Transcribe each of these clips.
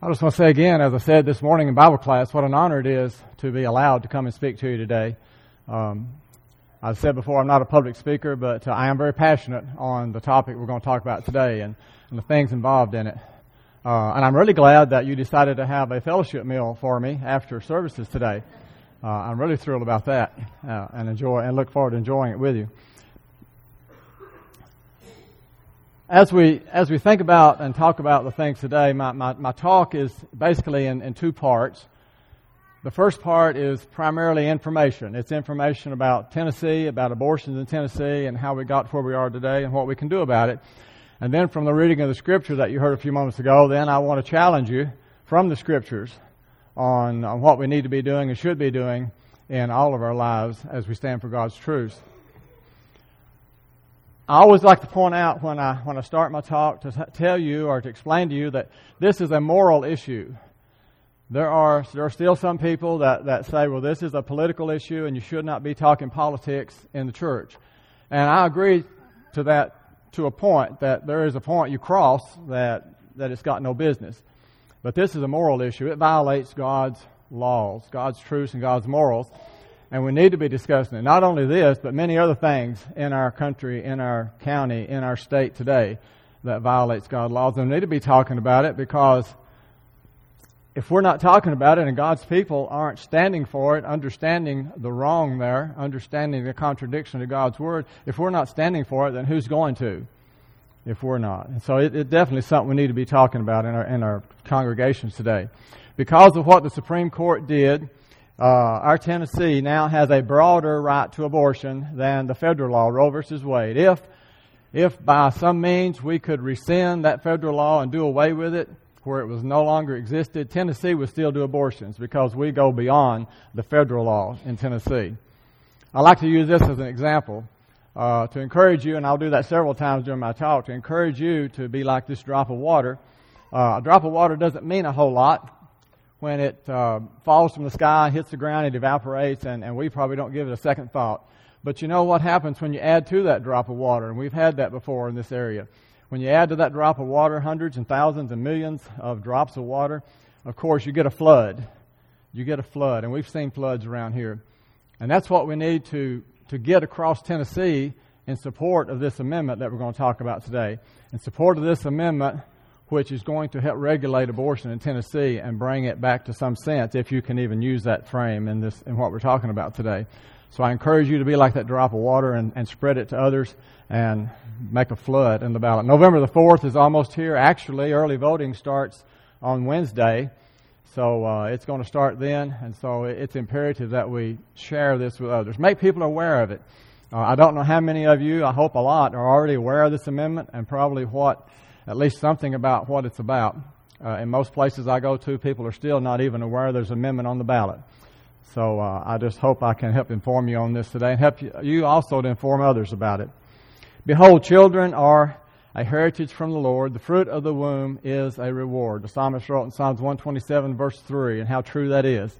I just want to say again, as I said this morning in Bible class, what an honor it is to be allowed to come and speak to you today. I've said before, I'm not a public speaker, but I am very passionate on the topic we're going to talk about today and the things involved in it. And I'm really glad that you decided to have a fellowship meal for me after services today. I'm really thrilled about that and look forward to enjoying it with you. As we think about and talk about the things today, my talk is basically in two parts. The first part is primarily information. It's information about Tennessee, about abortions in Tennessee, and how we got to where we are today and what we can do about it. And then from the reading of the Scripture that you heard a few moments ago, then I want to challenge you from the Scriptures on what we need to be doing and should be doing in all of our lives as we stand for God's truth. I always like to point out when I start my talk to tell you or to explain to you that this is a moral issue. There are still some people that say, well, this is a political issue and you should not be talking politics in the church. And I agree to that to a point, that there is a point you cross that it's got no business. But this is a moral issue. It violates God's laws, God's truths and God's morals. And we need to be discussing it. Not only this, but many other things in our country, in our county, in our state today that violates God's laws. And we need to be talking about it, because if we're not talking about it and God's people aren't standing for it, understanding the wrong there, understanding the contradiction of God's Word, if we're not standing for it, then who's going to if we're not? And so it's definitely something we need to be talking about in our congregations today. Because of what the Supreme Court did, our Tennessee now has a broader right to abortion than the federal law, Roe v. Wade. If by some means we could rescind that federal law and do away with it, where it was no longer existed, Tennessee would still do abortions because we go beyond the federal law in Tennessee. I like to use this as an example to encourage you, and I'll do that several times during my talk, to encourage you to be like this drop of water. A drop of water doesn't mean a whole lot. When it falls from the sky, hits the ground, it evaporates, and we probably don't give it a second thought. But you know what happens when you add to that drop of water, and we've had that before in this area. When you add to that drop of water hundreds and thousands and millions of drops of water, of course you get a flood. You get a flood, and we've seen floods around here. And that's what we need to get across Tennessee in support of this amendment that we're going to talk about today. In support of this amendment, which is going to help regulate abortion in Tennessee and bring it back to some sense, if you can even use that frame in what we're talking about today. So I encourage you to be like that drop of water and spread it to others and make a flood in the ballot. November the 4th is almost here. Actually, early voting starts on Wednesday, so it's going to start then, and so it's imperative that we share this with others. Make people aware of it. I don't know how many of you, I hope a lot, are already aware of this amendment and probably at least something about what it's about. In most places I go to, people are still not even aware there's an amendment on the ballot. So I just hope I can help inform you on this today and help you also to inform others about it. Behold, children are a heritage from the Lord. The fruit of the womb is a reward. The psalmist wrote in Psalms 127, verse 3, and how true that is.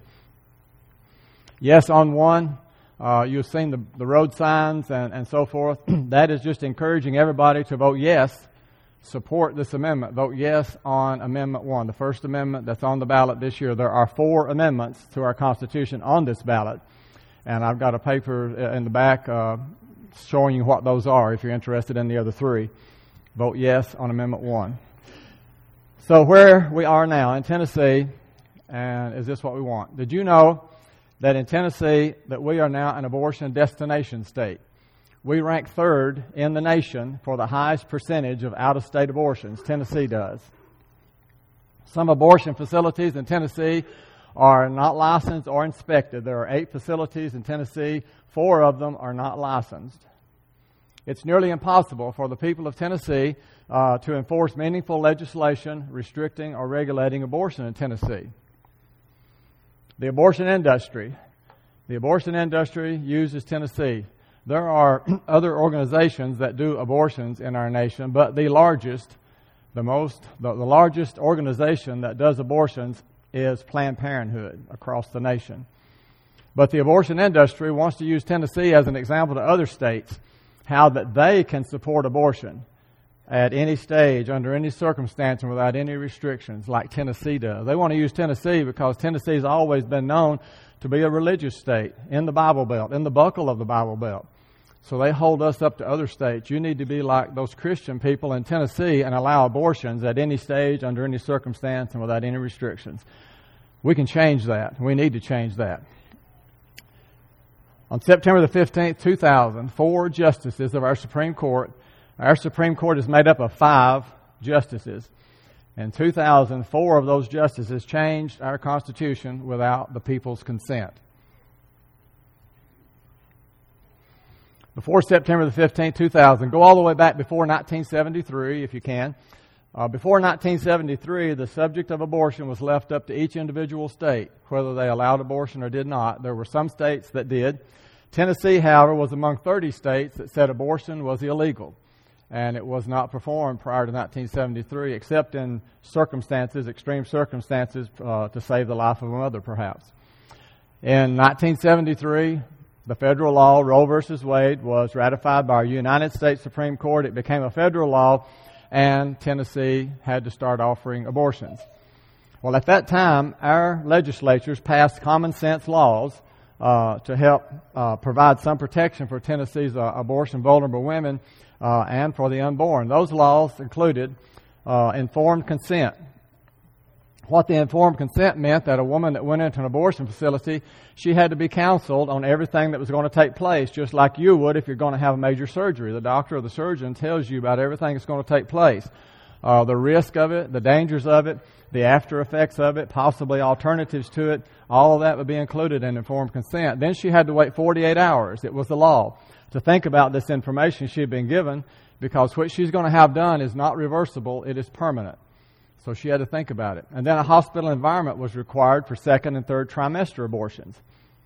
Yes, on one, you've seen the road signs and so forth. That is just encouraging everybody to vote yes. Support this amendment. Vote yes on Amendment 1, the first amendment that's on the ballot this year. There are 4 amendments to our Constitution on this ballot, and I've got a paper in the back showing you what those are if you're interested in the other 3. Vote yes on Amendment 1. So where we are now in Tennessee, and is this what we want? Did you know that in Tennessee that we are now an abortion destination state? We rank 3rd in the nation for the highest percentage of out-of-state abortions. Tennessee does. Some abortion facilities in Tennessee are not licensed or inspected. There are 8 facilities in Tennessee. 4 of them are not licensed. It's nearly impossible for the people of Tennessee to enforce meaningful legislation restricting or regulating abortion in Tennessee. The abortion industry uses Tennessee. There are other organizations that do abortions in our nation, but the largest organization that does abortions is Planned Parenthood across the nation. But the abortion industry wants to use Tennessee as an example to other states, how that they can support abortion. at any stage, under any circumstance, and without any restrictions, like Tennessee does. They want to use Tennessee because Tennessee has always been known to be a religious state in the Bible Belt, in the buckle of the Bible Belt. So they hold us up to other states. You need to be like those Christian people in Tennessee and allow abortions at any stage, under any circumstance, and without any restrictions. We can change that. We need to change that. On September the 15th, 2000, 4 justices of our Supreme Court is made up of 5 justices. In 2000, 4 of those justices changed our Constitution without the people's consent. Before September the 15th, 2000, go all the way back before 1973, if you can. Before 1973, the subject of abortion was left up to each individual state, whether they allowed abortion or did not. There were some states that did. Tennessee, however, was among 30 states that said abortion was illegal, and it was not performed prior to 1973, except in circumstances, extreme circumstances, to save the life of a mother, perhaps. In 1973, the federal law, Roe v. Wade, was ratified by our United States Supreme Court. It became a federal law, and Tennessee had to start offering abortions. Well, at that time, our legislatures passed common sense laws to help provide some protection for Tennessee's abortion-vulnerable women and for the unborn. Those laws included informed consent. What the informed consent meant, that a woman that went into an abortion facility, she had to be counseled on everything that was going to take place, just like you would if you're going to have a major surgery. The doctor or the surgeon tells you about everything that's going to take place. The risk of it, the dangers of it, the after effects of it, possibly alternatives to it, all of that would be included in informed consent. Then she had to wait 48 hours, it was the law, to think about this information she had been given, because what she's going to have done is not reversible, it is permanent. So she had to think about it. And then a hospital environment was required for 2nd and 3rd trimester abortions.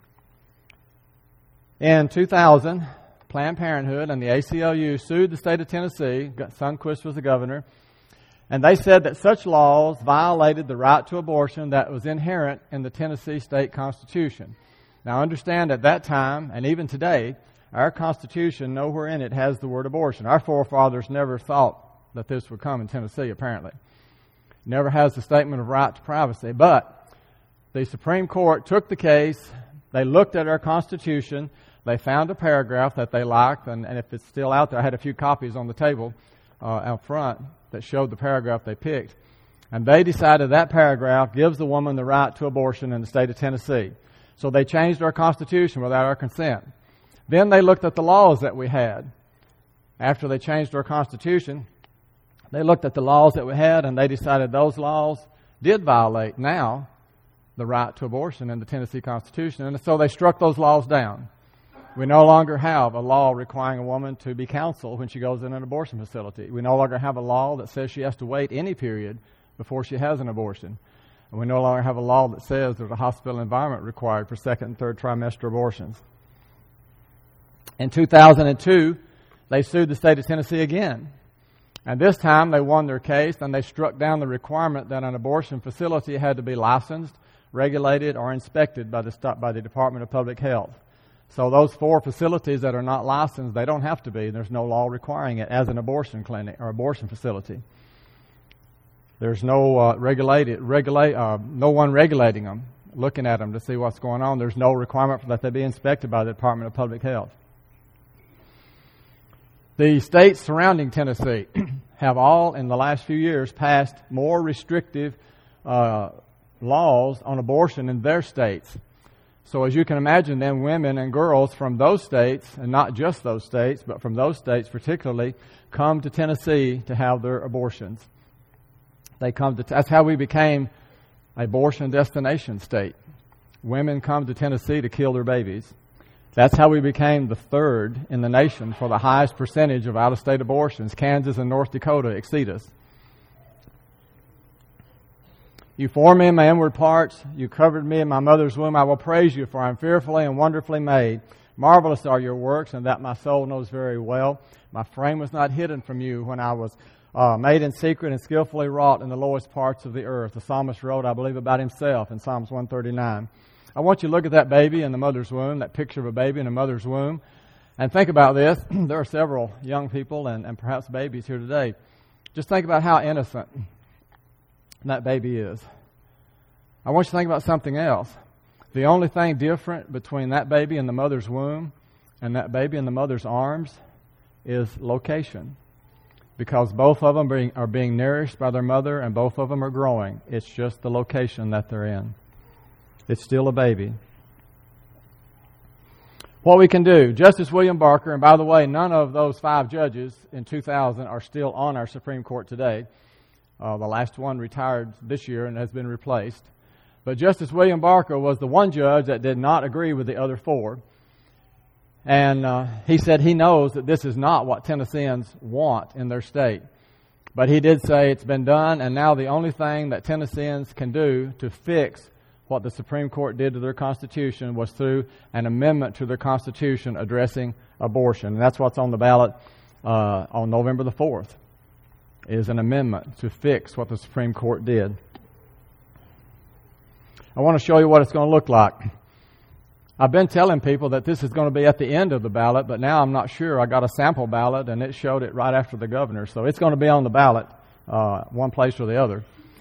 In 2000, Planned Parenthood and the ACLU sued the state of Tennessee. Sundquist was the governor. And they said that such laws violated the right to abortion that was inherent in the Tennessee state constitution. Now understand, at that time, and even today, our Constitution, nowhere in it has the word abortion. Our forefathers never thought that this would come in Tennessee, apparently. Never has the statement of right to privacy. But the Supreme Court took the case, they looked at our Constitution, they found a paragraph that they liked, and if it's still out there, I had a few copies on the table out front that showed the paragraph they picked. And they decided that paragraph gives the woman the right to abortion in the state of Tennessee. So they changed our Constitution without our consent. Then they looked at the laws that we had. After they changed our Constitution, they looked at the laws that we had, and they decided those laws did violate now the right to abortion in the Tennessee Constitution. And so they struck those laws down. We no longer have a law requiring a woman to be counseled when she goes in an abortion facility. We no longer have a law that says she has to wait any period before she has an abortion. And we no longer have a law that says there's a hospital environment required for 2nd and 3rd trimester abortions. In 2002, they sued the state of Tennessee again. And this time they won their case, and they struck down the requirement that an abortion facility had to be licensed, regulated, or inspected by the Department of Public Health. So those 4 facilities that are not licensed, they don't have to be. There's no law requiring it as an abortion clinic or abortion facility. There's no no one regulating them, looking at them to see what's going on. There's no requirement that they be inspected by the Department of Public Health. The states surrounding Tennessee have all, in the last few years, passed more restrictive laws on abortion in their states. So as you can imagine, then women and girls from those states, and not just those states, but from those states particularly, come to Tennessee to have their abortions. That's how we became an abortion destination state. Women come to Tennessee to kill their babies. That's how we became the 3rd in the nation for the highest percentage of out-of-state abortions. Kansas and North Dakota exceed us. You formed me in my inward parts. You covered me in my mother's womb. I will praise you, for I am fearfully and wonderfully made. Marvelous are your works, and that my soul knows very well. My frame was not hidden from you when I was made in secret and skillfully wrought in the lowest parts of the earth. The psalmist wrote, I believe, about himself in Psalms 139. I want you to look at that baby in the mother's womb, that picture of a baby in a mother's womb. And think about this. There are several young people and perhaps babies here today. Just think about how innocent that baby is. I want you to think about something else. The only thing different between that baby in the mother's womb and that baby in the mother's arms is location. Because both of them are being nourished by their mother and both of them are growing. It's just the location that they're in. It's still a baby. What we can do, Justice William Barker, and by the way, none of those 5 judges in 2000 are still on our Supreme Court today. The last one retired this year and has been replaced. But Justice William Barker was the one judge that did not agree with the other 4. And he said he knows that this is not what Tennesseans want in their state. But he did say it's been done, and now the only thing that Tennesseans can do to fix what the Supreme Court did to their Constitution was through an amendment to their Constitution addressing abortion. And that's what's on the ballot on November the 4th, is an amendment to fix what the Supreme Court did. I want to show you what it's going to look like. I've been telling people that this is going to be at the end of the ballot, but now I'm not sure. I got a sample ballot, and it showed it right after the governor. So it's going to be on the ballot one place or the other.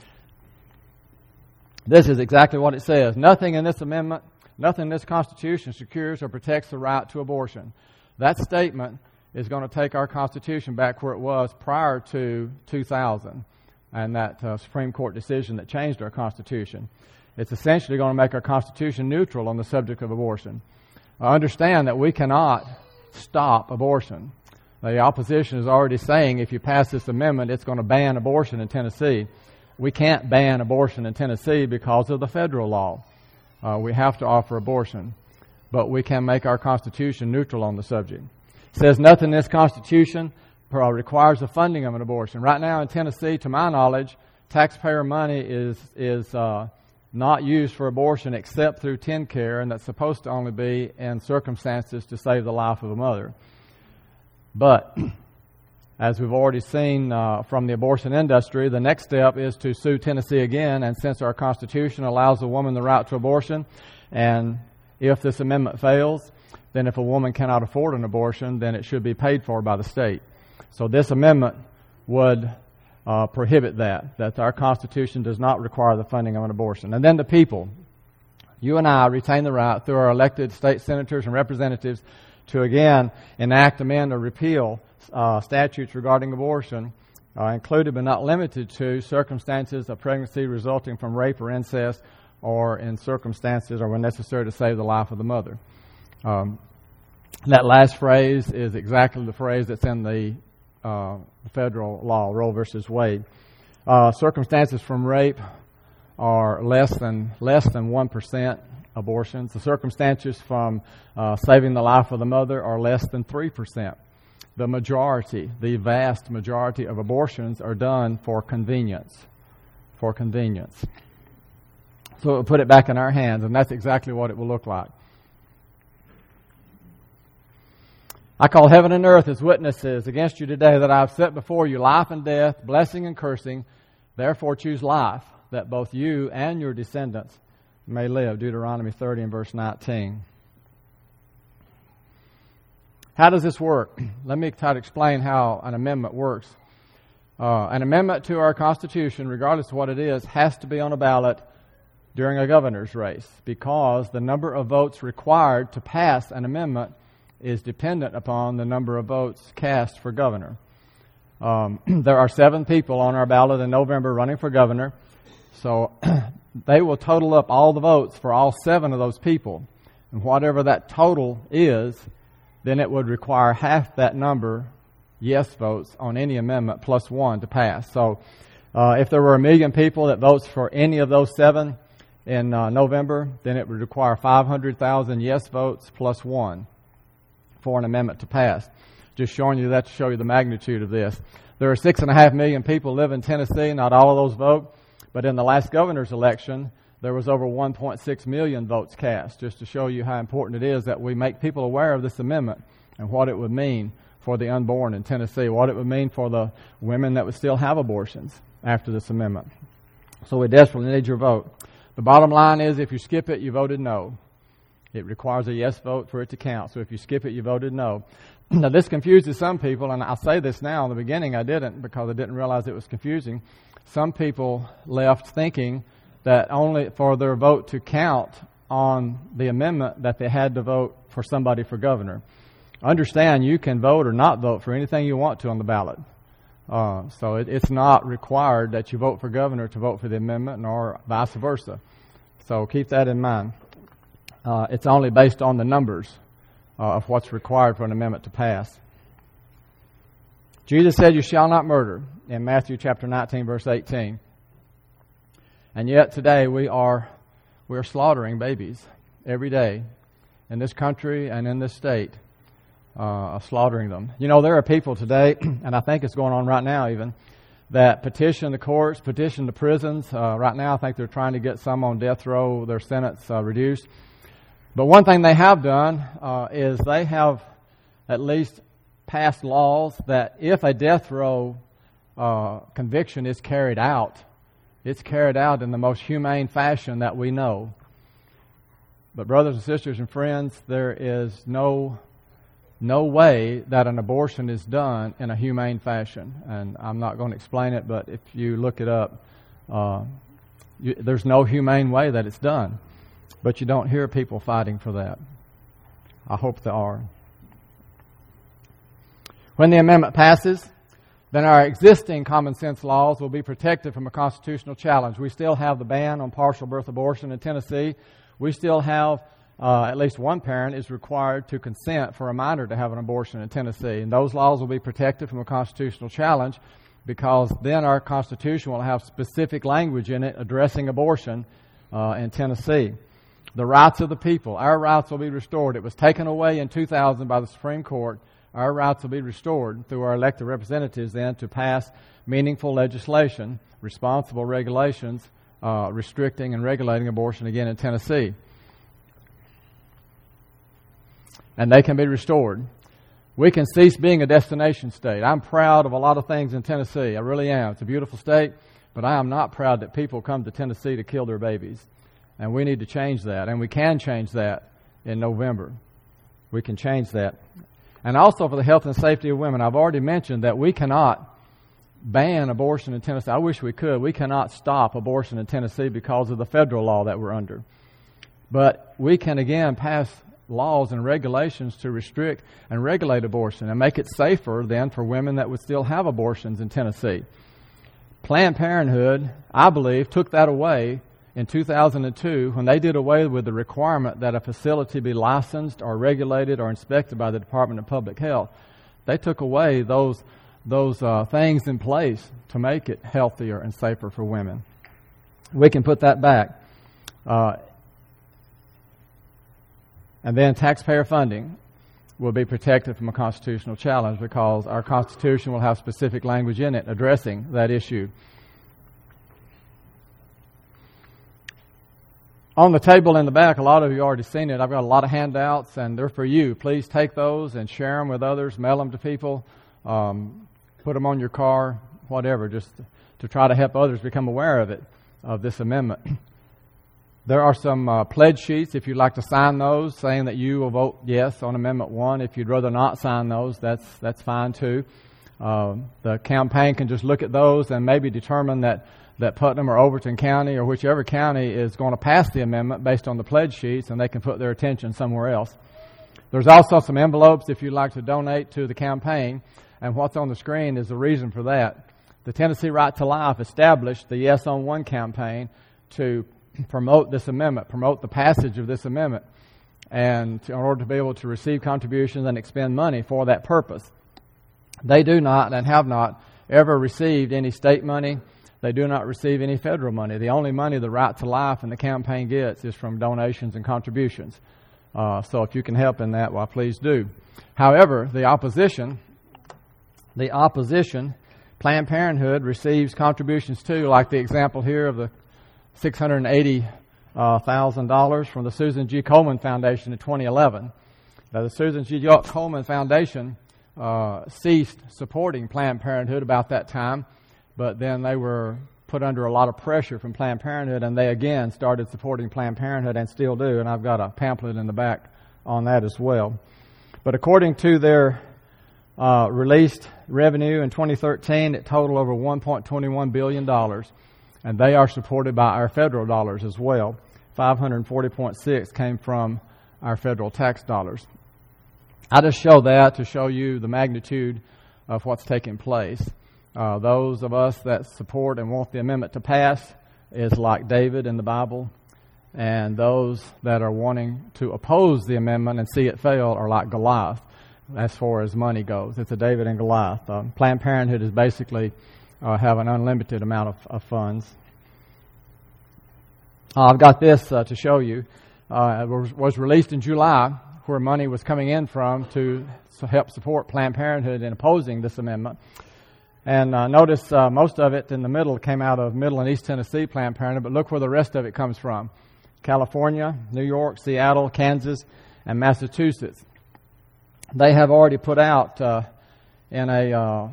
This is exactly what it says. Nothing in this amendment, nothing in this Constitution secures or protects the right to abortion. That statement is going to take our Constitution back where it was prior to 2000 and that Supreme Court decision that changed our Constitution. It's essentially going to make our Constitution neutral on the subject of abortion. Understand that we cannot stop abortion. The opposition is already saying if you pass this amendment, it's going to ban abortion in Tennessee. We can't ban abortion in Tennessee because of the federal law. We have to offer abortion. But we can make our Constitution neutral on the subject. It says nothing in this Constitution requires the funding of an abortion. Right now in Tennessee, to my knowledge, taxpayer money is not used for abortion except through TennCare, and that's supposed to only be in circumstances to save the life of a mother. But as we've already seen from the abortion industry, the next step is to sue Tennessee again, and since our Constitution allows a woman the right to abortion, and if this amendment fails, then if a woman cannot afford an abortion, then it should be paid for by the state. So this amendment would prohibit that our Constitution does not require the funding of an abortion. And then the people, you and I retain the right through our elected state senators and representatives to again enact, amend, or repeal statutes regarding abortion, included but not limited to circumstances of pregnancy resulting from rape or incest, or in circumstances or when necessary to save the life of the mother. That last phrase is exactly the phrase that's in the federal law, Roe versus Wade. Circumstances from rape are less than 1% abortions. The circumstances from saving the life of the mother are less than 3%. The majority, the vast majority of abortions are done for convenience. For convenience. So we'll put it back in our hands, and that's exactly what it will look like. I call heaven and earth as witnesses against you today that I have set before you life and death, blessing and cursing. Therefore choose life, that both you and your descendants may live. Deuteronomy 30 and verse 19. How does this work? Let me try to explain how an amendment works. An amendment to our Constitution, regardless of what it is, has to be on a ballot during a governor's race because the number of votes required to pass an amendment is dependent upon the number of votes cast for governor. There are 7 people on our ballot in November running for governor, so they will total up all the votes for all 7 of those people. And whatever that total is, then it would require half that number yes votes on any amendment plus 1 to pass. So if there were 1 million people that votes for any of those 7 in November, then it would require 500,000 yes votes plus 1 for an amendment to pass. Just showing you that to show you the magnitude of this. There are 6.5 million people live in Tennessee. Not all of those vote, but in the last governor's election, there was over 1.6 million votes cast, just to show you how important it is that we make people aware of this amendment and what it would mean for the unborn in Tennessee, what it would mean for the women that would still have abortions after this amendment. So we desperately need your vote. The bottom line is if you skip it, you voted no. It requires a yes vote for it to count. So if you skip it, you voted no. Now, this confuses some people, and I'll say this now. In the beginning, I didn't, because I didn't realize it was confusing. Some people left thinking that only for their vote to count on the amendment that they had to vote for somebody for governor. Understand, you can vote or not vote for anything you want to on the ballot. So it's not required that you vote for governor to vote for the amendment, nor vice versa. So keep that in mind. It's only based on the numbers of what's required for an amendment to pass. Jesus said, "You shall not murder," in Matthew chapter 19, verse 18. And yet today we are slaughtering babies every day in this country and in this state, slaughtering them. You know, there are people today, and I think it's going on right now even, that petition the courts, petition the prisons. Right now I think they're trying to get some on death row, their sentence reduced. But one thing they have done is they have at least passed laws that if a death row conviction is carried out, it's carried out in the most humane fashion that we know. But brothers and sisters and friends, there is no way that an abortion is done in a humane fashion. And I'm not going to explain it, but if you look it up, there's no humane way that it's done. But you don't hear people fighting for that. I hope there are. When the amendment passes, then our existing common sense laws will be protected from a constitutional challenge. We still have the ban on partial birth abortion in Tennessee. We still have at least one parent is required to consent for a minor to have an abortion in Tennessee. And those laws will be protected from a constitutional challenge, because then our Constitution will have specific language in it addressing abortion in Tennessee. The rights of the people, our rights will be restored. It was taken away in 2000 by the Supreme Court. Our rights will be restored through our elected representatives then to pass meaningful legislation, responsible regulations, restricting and regulating abortion again in Tennessee. And they can be restored. We can cease being a destination state. I'm proud of a lot of things in Tennessee. I really am. It's a beautiful state, but I am not proud that people come to Tennessee to kill their babies. And we need to change that. And we can change that in November. We can change that. And also for the health and safety of women, I've already mentioned that we cannot ban abortion in Tennessee. I wish we could. We cannot stop abortion in Tennessee because of the federal law that we're under. But we can again pass laws and regulations to restrict and regulate abortion and make it safer then for women that would still have abortions in Tennessee. Planned Parenthood, I believe, took that away in 2002 when they did away with the requirement that a facility be licensed or regulated or inspected by the Department of Public Health. They took away those things in place to make it healthier and safer for women. We can put that back. And then taxpayer funding will be protected from a constitutional challenge because our Constitution will have specific language in it addressing that issue. On the table in the back, a lot of you already seen it. I've got a lot of handouts, and they're for you. Please take those and share them with others, mail them to people, put them on your car, whatever, just to try to help others become aware of it, of this amendment. There are some pledge sheets if you'd like to sign those, saying that you will vote yes on Amendment 1. If you'd rather not sign those, that's fine too. The campaign can just look at those and maybe determine that Putnam or Overton County or whichever county is going to pass the amendment based on the pledge sheets, and they can put their attention somewhere else. There's also some envelopes if you'd like to donate to the campaign, and what's on the screen is the reason for that. The Tennessee Right to Life established the Yes on One campaign to promote this amendment, promote the passage of this amendment, and in order to be able to receive contributions and expend money for that purpose. They do not and have not ever received any state money. They do not receive any federal money. The only money the Right to Life and the campaign gets is from donations and contributions. So if you can help in that, well, please do. However, the opposition, Planned Parenthood receives contributions too, like the example here of the $680,000 from the Susan G. Komen Foundation in 2011. Now, the Susan G. Komen Foundation ceased supporting Planned Parenthood about that time, but then they were put under a lot of pressure from Planned Parenthood, and they again started supporting Planned Parenthood and still do, and I've got a pamphlet in the back on that as well. But according to their released revenue in 2013, it totaled over $1.21 billion, and they are supported by our federal dollars as well. 540.6 came from our federal tax dollars. I just show that to show you the magnitude of what's taking place. Those of us that support and want the amendment to pass is like David in the Bible, and those that are wanting to oppose the amendment and see it fail are like Goliath as far as money goes. It's a David and Goliath. Planned Parenthood is basically have an unlimited amount of funds. I've got this to show you. It was released in July, where money was coming in from to help support Planned Parenthood in opposing this amendment. And notice most of it in the middle came out of Middle and East Tennessee Planned Parenthood, but look where the rest of it comes from. California, New York, Seattle, Kansas, and Massachusetts. They have already put out in a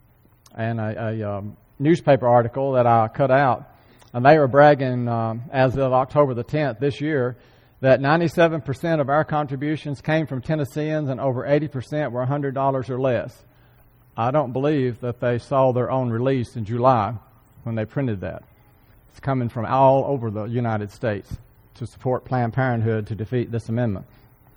newspaper article that I cut out, and they were bragging as of October the 10th this year that 97% of our contributions came from Tennesseans and over 80% were $100 or less. I don't believe that they saw their own release in July when they printed that. It's coming from all over the United States to support Planned Parenthood to defeat this amendment.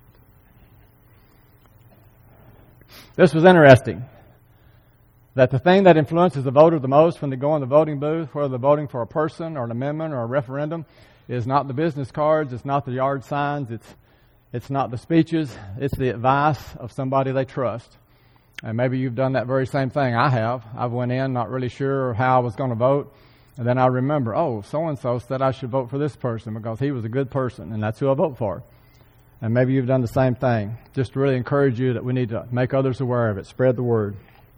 This was interesting, that the thing that influences the voter the most when they go in the voting booth, whether they're voting for a person or an amendment or a referendum, is not the business cards, it's not the yard signs, it's not the speeches, it's the advice of somebody they trust. And maybe you've done that very same thing I have. I went in not really sure how I was going to vote, and then I remember, so-and-so said I should vote for this person because he was a good person, and that's who I vote for. And maybe you've done the same thing. Just to really encourage you that we need to make others aware of it. Spread the word.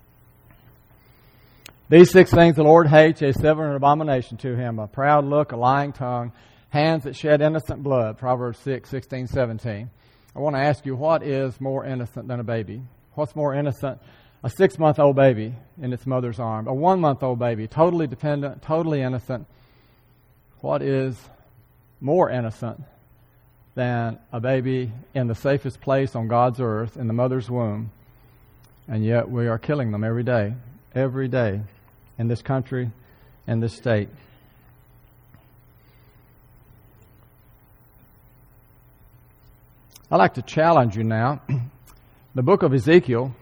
These 6 things the Lord hates, a 7th abomination to him: a proud look, a lying tongue, hands that shed innocent blood. Proverbs 6:16-17. I want to ask you, what is more innocent than a baby? What's more innocent? A 6-month-old baby in its mother's arm. A 1-month-old baby, totally dependent, totally innocent. What is more innocent than a baby in the safest place on God's earth, in the mother's womb? And yet we are killing them every day, in this country, in this state. I'd like to challenge you now. The book of Ezekiel,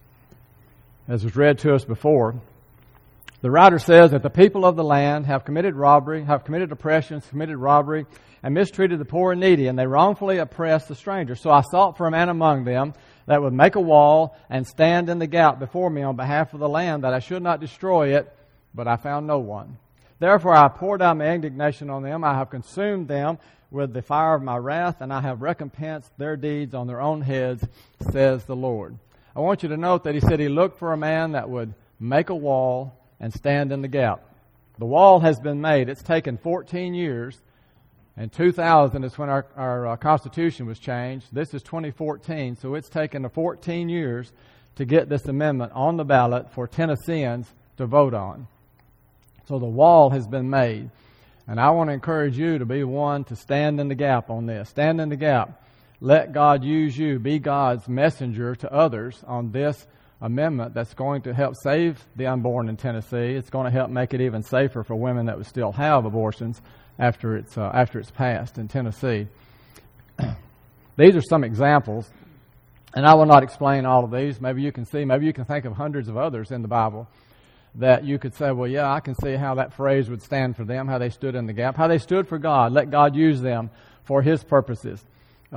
as was read to us before, the writer says that the people of the land have committed robbery, have committed oppressions, committed robbery, and mistreated the poor and needy, and they wrongfully oppressed the stranger. So I sought for a man among them that would make a wall and stand in the gap before me on behalf of the land, that I should not destroy it, but I found no one. Therefore I poured out my indignation on them. I have consumed them with the fire of my wrath, and I have recompensed their deeds on their own heads, says the Lord. I want you to note that he said he looked for a man that would make a wall and stand in the gap. The wall has been made. It's taken 14 years. And 2000 is when our Constitution was changed. This is 2014, so it's taken 14 years to get this amendment on the ballot for Tennesseans to vote on. So the wall has been made. And I want to encourage you to be one to stand in the gap on this. Stand in the gap. Let God use you. Be God's messenger to others on this amendment that's going to help save the unborn in Tennessee. It's going to help make it even safer for women that would still have abortions after it's passed in Tennessee. These are some examples, and I will not explain all of these. Maybe you can think of hundreds of others in the Bible that you could say, well, yeah, I can see how that phrase would stand for them, how they stood in the gap, how they stood for God. Let God use them for His purposes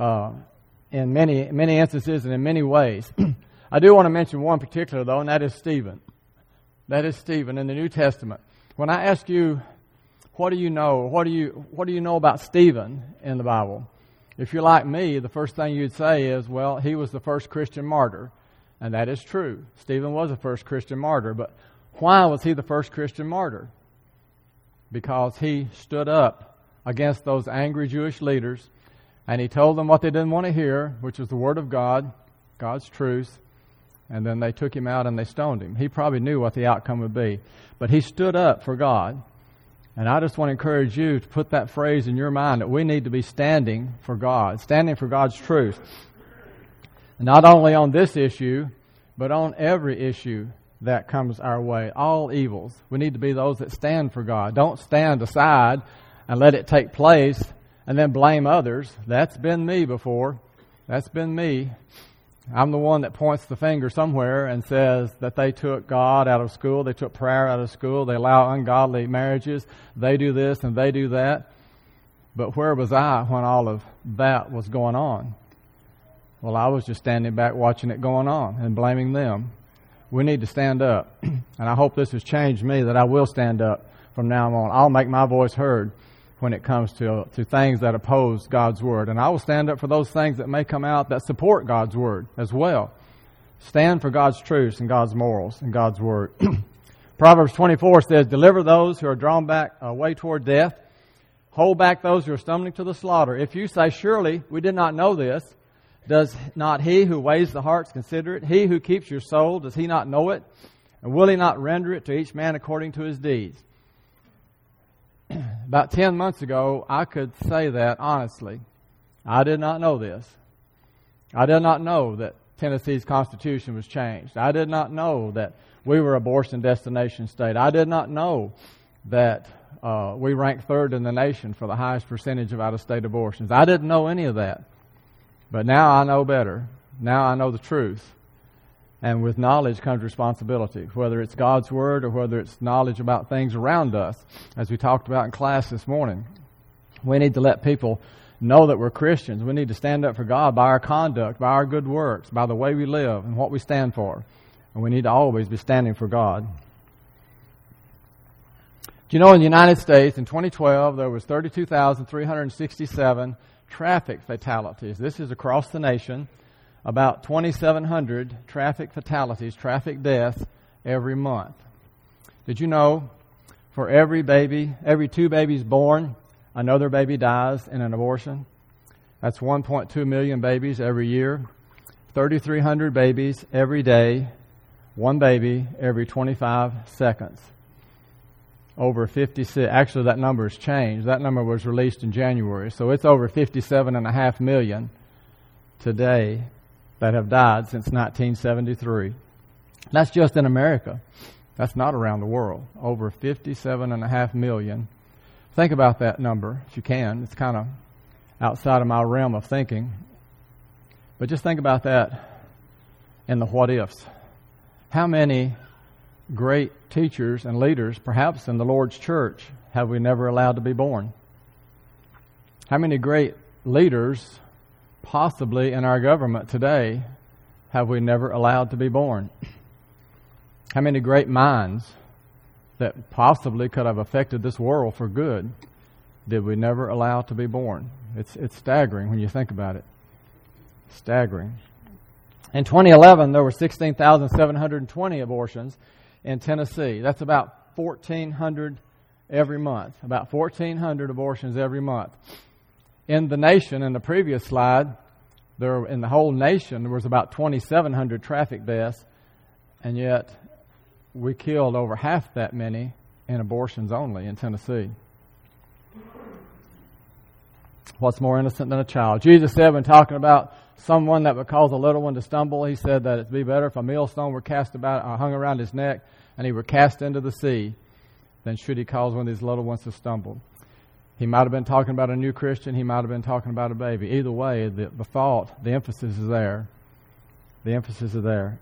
in many instances and in many ways. I do want to mention one particular, though, and that is Stephen. That is Stephen in the New Testament. When I ask you, what do you know? What do you know about Stephen in the Bible? If you're like me, the first thing you'd say is, well, he was the first Christian martyr. And that is true. Stephen was the first Christian martyr. But why was he the first Christian martyr? Because he stood up against those angry Jewish leaders, and he told them what they didn't want to hear, which was the Word of God, God's truth, and then they took him out and they stoned him. He probably knew what the outcome would be. But he stood up for God. And I just want to encourage you to put that phrase in your mind that we need to be standing for God, standing for God's truth. Not only on this issue, but on every issue that comes our way, all evils. We need to be those that stand for God. Don't stand aside and let it take place and then blame others. That's been me before. That's been me. I'm the one that points the finger somewhere and says that they took God out of school, they took prayer out of school, they allow ungodly marriages, they do this and they do that. But where was I when all of that was going on? Well, I was just standing back watching it going on and blaming them. We need to stand up. And I hope this has changed me, that I will stand up from now on. I'll make my voice heard when it comes to things that oppose God's Word. And I will stand up for those things that may come out that support God's Word as well. Stand for God's truths and God's morals and God's Word. Proverbs 24 says, deliver those who are drawn back away toward death. Hold back those who are stumbling to the slaughter. If you say, surely we did not know this, does not he who weighs the hearts consider it? He who keeps your soul, does he not know it? And will he not render it to each man according to his deeds? About 10 months ago, I could say that honestly. I did not know this. I did not know that Tennessee's Constitution was changed. I did not know that we were abortion destination state. I did not know that we ranked third in the nation for the highest percentage of out-of-state abortions. I didn't know any of that. But now I know better. Now I know the truth. And with knowledge comes responsibility, whether it's God's Word or whether it's knowledge about things around us, as we talked about in class this morning. We need to let people know that we're Christians. We need to stand up for God by our conduct, by our good works, by the way we live and what we stand for. And we need to always be standing for God. Do you know in the United States in 2012 there was 32,367 traffic fatalities. This is across the nation. About 2,700 traffic fatalities, traffic deaths every month. Did you know for every two babies born, another baby dies in an abortion? That's 1.2 million babies every year. 3,300 babies every day. One baby every 25 seconds. Over 56. Actually, that number has changed. That number was released in January. So it's over 57.5 million today that have died since 1973. That's just in America. That's not around the world. Over 57.5 million. Think about that number if you can. It's kind of outside of my realm of thinking. But just think about that in the what ifs. How many great teachers and leaders, perhaps in the Lord's church, have we never allowed to be born? How many great leaders, possibly in our government today, have we never allowed to be born? How many great minds that possibly could have affected this world for good did we never allow to be born? It's staggering when you think about it. Staggering. In 2011, there were 16,720 abortions in Tennessee. That's about 1,400 every month. About 1,400 abortions every month. In the nation, in the previous slide, in the whole nation, there was about 2,700 traffic deaths, and yet we killed over half that many in abortions only in Tennessee. What's more innocent than a child? Jesus said when talking about someone that would cause a little one to stumble, he said that it'd be better if a millstone were hung around his neck and he were cast into the sea than should he cause one of these little ones to stumble. He might have been talking about a new Christian. He might have been talking about a baby. Either way, the thought, the emphasis is there. The emphasis is there.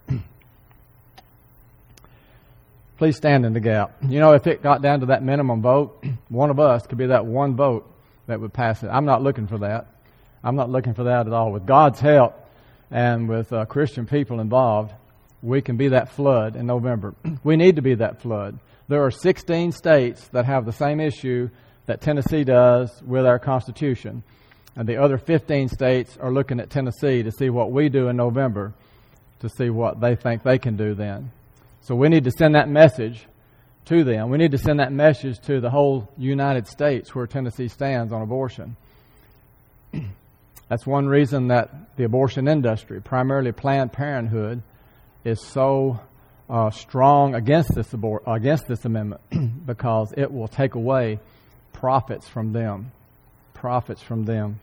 Please stand in the gap. You know, if it got down to that minimum vote, one of us could be that one vote that would pass it. I'm not looking for that. I'm not looking for that at all. With God's help and with Christian people involved, we can be that flood in November. We need to be that flood. There are 16 states that have the same issue that Tennessee does with our Constitution. And the other 15 states are looking at Tennessee to see what we do in November, to see what they think they can do then. So we need to send that message to them. We need to send that message to the whole United States where Tennessee stands on abortion. That's one reason that the abortion industry, primarily Planned Parenthood, is so strong against this amendment because it will take away profits from them. Profits from them.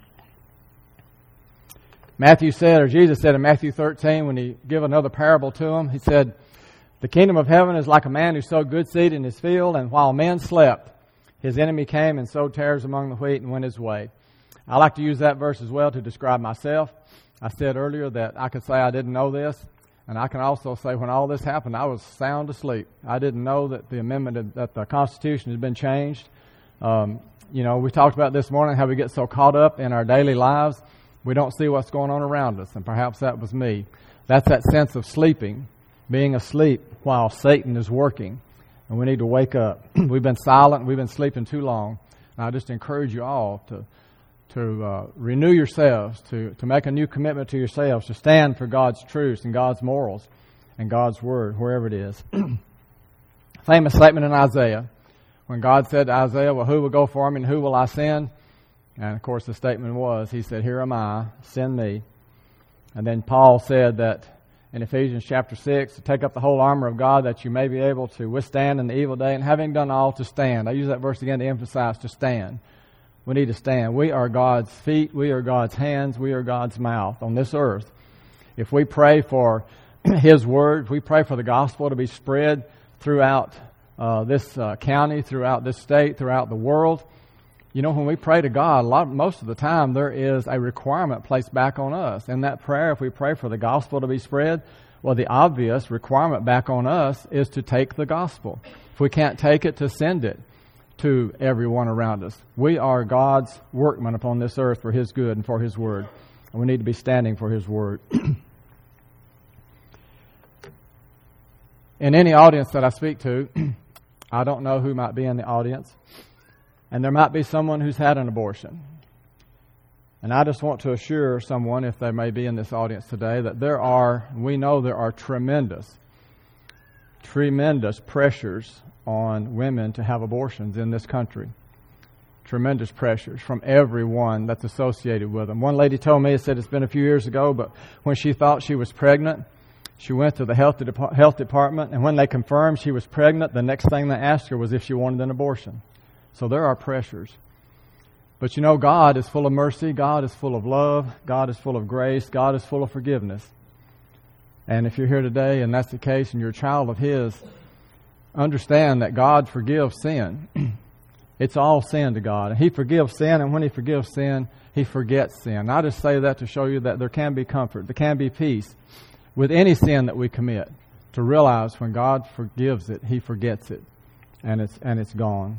Jesus said in Matthew 13, when he gave another parable to them, he said, "The kingdom of heaven is like a man who sowed good seed in his field, and while men slept, his enemy came and sowed tares among the wheat and went his way." I like to use that verse as well to describe myself. I said earlier that I could say I didn't know this, and I can also say when all this happened, I was sound asleep. I didn't know that that the Constitution had been changed. We talked about this morning how we get so caught up in our daily lives, we don't see what's going on around us, and perhaps that was me. That's that sense of sleeping, being asleep while Satan is working, and we need to wake up. We've been silent, we've been sleeping too long, and I just encourage you all to renew yourselves, to make a new commitment to yourselves, to stand for God's truths and God's morals and God's word, wherever it is. Famous statement in Isaiah, when God said to Isaiah, "Well, who will go for me and who will I send?" And, of course, the statement was, he said, "Here am I, send me." And then Paul said that in Ephesians chapter 6, to take up the whole armor of God that you may be able to withstand in the evil day, and having done all, to stand. I use that verse again to emphasize to stand. We need to stand. We are God's feet. We are God's hands. We are God's mouth on this earth. If we pray for His Word, if we pray for the gospel to be spread throughout this county, throughout this state, throughout the world, when we pray to God, most of the time there is a requirement placed back on us. In that prayer, if we pray for the gospel to be spread, well, the obvious requirement back on us is to take the gospel. If we can't take it, to send it to everyone around us. We are God's workmen upon this earth for His good and for His word. And we need to be standing for His word. In any audience that I speak to, I don't know who might be in the audience. And there might be someone who's had an abortion. And I just want to assure someone, if they may be in this audience today, that we know there are tremendous pressures on women to have abortions in this country. Tremendous pressures from everyone that's associated with them. One lady told me, said it's been a few years ago, but when she thought she was pregnant, she went to the health department, and when they confirmed she was pregnant, the next thing they asked her was if she wanted an abortion. So there are pressures. But God is full of mercy. God is full of love. God is full of grace. God is full of forgiveness. And if you're here today and that's the case and you're a child of His, understand that God forgives sin. It's all sin to God. And He forgives sin, and when He forgives sin, He forgets sin. I just say that to show you that there can be comfort, there can be peace with any sin that we commit, to realize when God forgives it, He forgets it, and it's gone.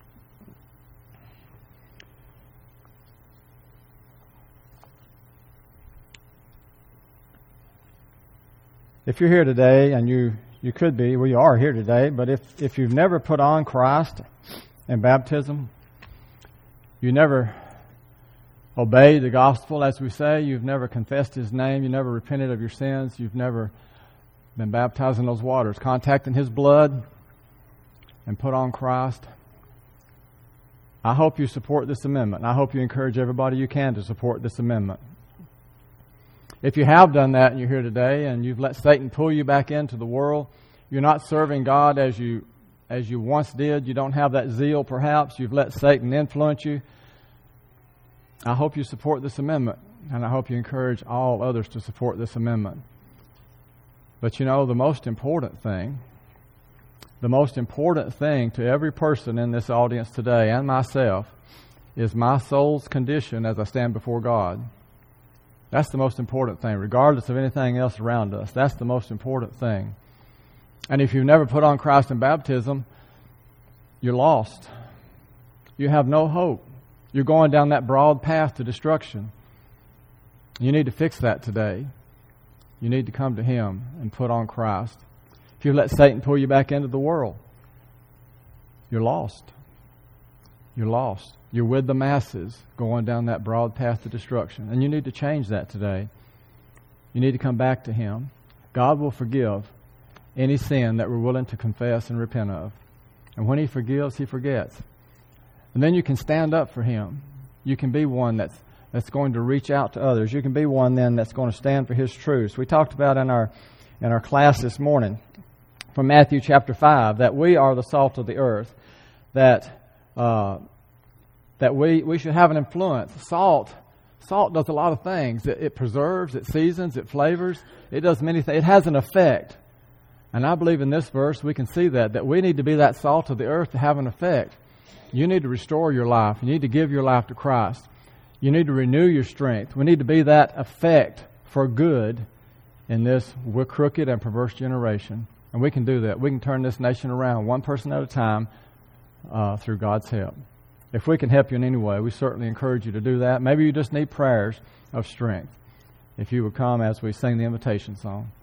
If you're here today, and you could be, well, you are here today, but if you've never put on Christ in baptism, you never obeyed the gospel, as we say, you've never confessed His name, you never repented of your sins, you've never been baptized in those waters, contacting His blood and put on Christ, I hope you support this amendment. I hope you encourage everybody you can to support this amendment. If you have done that and you're here today and you've let Satan pull you back into the world, you're not serving God as you once did, you don't have that zeal perhaps, you've let Satan influence you, I hope you support this amendment, and I hope you encourage all others to support this amendment. But the most important thing to every person in this audience today and myself is my soul's condition as I stand before God. That's the most important thing, regardless of anything else around us. That's the most important thing. And if you've never put on Christ in baptism, you're lost. You have no hope. You're going down that broad path to destruction. You need to fix that today. You need to come to Him and put on Christ. If you let Satan pull you back into the world, you're lost. You're lost. You're with the masses going down that broad path to destruction. And you need to change that today. You need to come back to Him. God will forgive any sin that we're willing to confess and repent of. And when He forgives, He forgets. And then you can stand up for Him. You can be one that's going to reach out to others. You can be one then that's going to stand for His truths. We talked about in our class this morning from Matthew chapter 5, that we are the salt of the earth, that we should have an influence. Salt does a lot of things. It preserves, it seasons, it flavors. It does many things. It has an effect. And I believe in this verse we can see that we need to be that salt of the earth to have an effect. You need to restore your life. You need to give your life to Christ. You need to renew your strength. We need to be that effect for good in this crooked and perverse generation. And we can do that. We can turn this nation around one person at a time through God's help. If we can help you in any way, we certainly encourage you to do that. Maybe you just need prayers of strength. If you would come as we sing the invitation song.